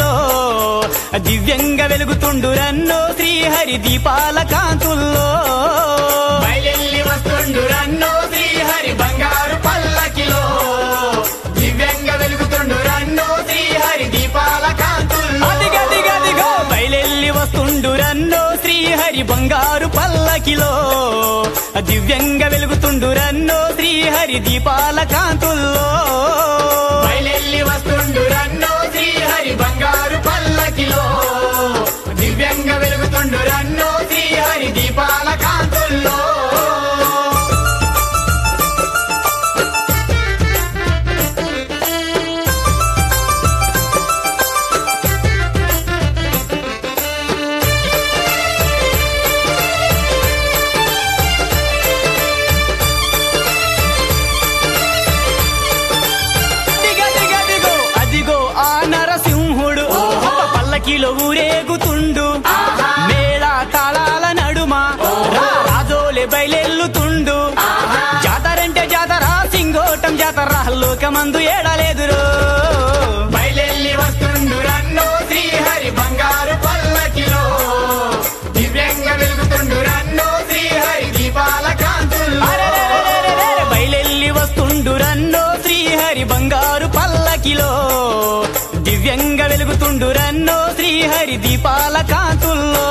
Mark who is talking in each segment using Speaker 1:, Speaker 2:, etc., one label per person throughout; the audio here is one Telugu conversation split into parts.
Speaker 1: పల్లకిలో దివ్యంగా వెలుగుతుండురన్నో శ్రీహరి దీపాల కాంతుల్లో
Speaker 2: బయలెల్లి వస్తుండురన్నో శ్రీహరి బంగారు పల్లకిలో దివ్యంగా వెలుగుతుండురన్నో శ్రీహరి దీపాల కాంతుల్లో
Speaker 1: అదిగదిగదిగో బయలెల్లి వస్తుండురన్నో శ్రీహరి బంగారు పల్లకిలో దివ్యంగా వెలుగుతుండురన్నో శ్రీహరి దీపాల కాంతుల్లో
Speaker 2: బయలెల్లి వస్తుండురన్నో శ్రీహరి బంగారు పల్లకిలో దివ్యంగా వెలుగుతుండురన్నో శ్రీహరి దీపాల కాంతుల్లో
Speaker 1: పల్లకిలో ఊరేగుతుండు మేళ తాళాల నడుమ రాజోలే బయలెల్లుతుండు జాతరంటే జాతర సింగోటం జాతర లోకమందు ఏడలేదురో
Speaker 2: బయలెల్లి వస్తుండురన్నో శ్రీహరి బంగారు పల్లకిలో దివ్యంగా వెలుగుతుండురన్నో శ్రీహరి దీపాల కాంతుల్లో
Speaker 1: బయలెల్లి వస్తుండురన్నో శ్రీహరి బంగారు పల్లకిలో దివ్యంగా వెలుగుతుండురన్నో శ్రీహరి దీపాల కాంతుల్లో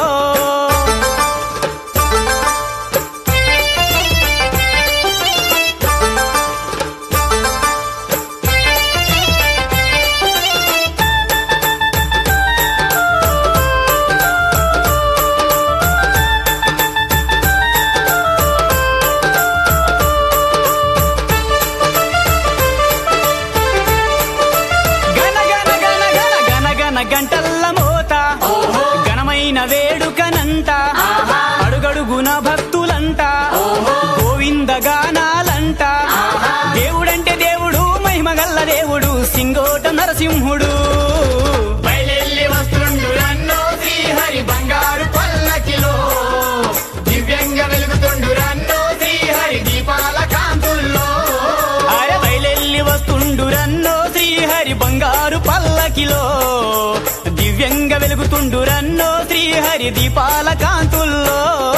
Speaker 1: గంటల్ల మోత ఘనమైన వేడుకనంట అడుగడుగున భక్తులంట గోవింద గానాలంట దేవుడంటే దేవుడు మహిమగల్ల దేవుడు సింగోట నరసింహుడు
Speaker 2: బయలెల్లి వస్తుండురన్నో శ్రీహరి బంగారు పల్లకిలో దివ్యంగా వెలుగుతుండురన్నో శ్రీహరి దీపాల కాంతుల్లో
Speaker 1: అరే బయలెల్లి వస్తుండురన్నో శ్రీహరి బంగారు పల్లకిలో దివ్యంగా వెలుగుతుండురన్నో శ్రీహరి దీపాల కాంతుల్లో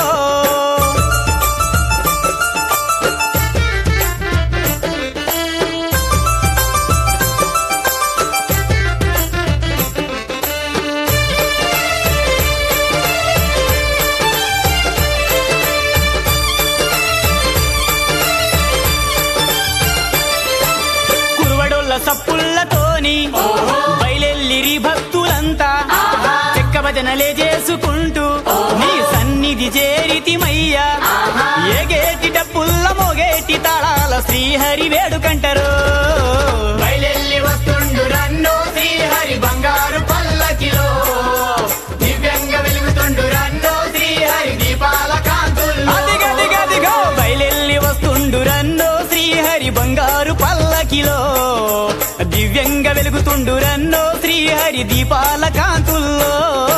Speaker 1: కురువడోళ్ళ సప్పుల్లతోని బయలెల్లిరి భక్తులంతా చెక్క భజనలే చేసుకుంటూ నీ సన్నిధి చేరితిమయ్యా ఏగేటి డప్పుల్ల మోగేటి తాళాల శ్రీహరి వేడుకంటారు
Speaker 2: బయలెల్లి వస్తుండురన్నో శ్రీహరి బంగారు పల్లకిలో దివ్యంగా వెలుగుతుండురన్నో శ్రీహరి దీపాల కాంతుల్లో
Speaker 1: అదిగదిగదిగో బయలెల్లి వస్తుండురన్నో శ్రీహరి బంగారు పల్లకిలో దివ్యంగా వెలుగుతుండురన్నో శ్రీహరి దీపాల కాంతుల్లో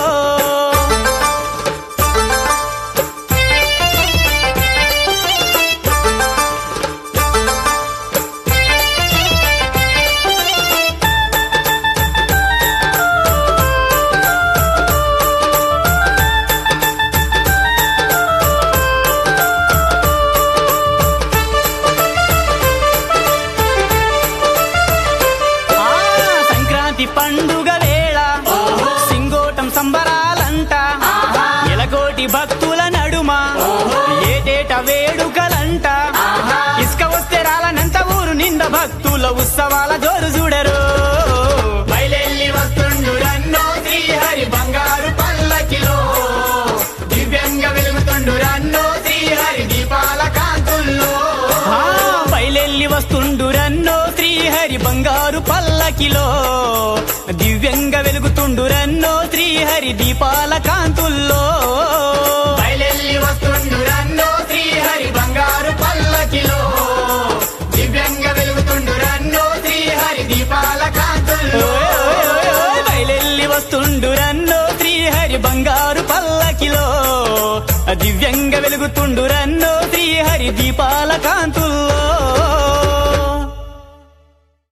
Speaker 1: సంక్రాంతి పండుగ వేళ సింగోటం సంబరాలంట ఎలకోటి భక్తుల నడుమ ఏటేట వేడుకలంట ఇసుక వస్తే రాలనంత ఊరు నిండా భక్తుల ఉత్సవాల జోరు చూడరు
Speaker 2: బయలెల్లి వస్తుండురన్నో శ్రీహరి బంగారు పల్లకిలో దివ్యంగా వెలుగుతుండురన్నో శ్రీహరి దీపాల కాంతుల్లో
Speaker 1: బయలెల్లి వస్తుండురన్నో శ్రీహరి బంగారు పల్లకిలో దివ్యంగా వెలుగుతుండురన్నో శ్రీహరి దీపాల కాంతుల్లో
Speaker 2: బయలెల్లి వస్తుండురన్నో శ్రీహరి బంగారు పల్లకిలో దివ్యంగా వెలుగుతుండురన్నో శ్రీహరి దీపాల కాంతుల్లో
Speaker 1: బయలెల్లి వస్తుండురన్నో శ్రీహరి బంగారు పల్లకిలో దివ్యంగా వెలుగుతుండురన్నో శ్రీహరి దీపాల కాంతుల్లో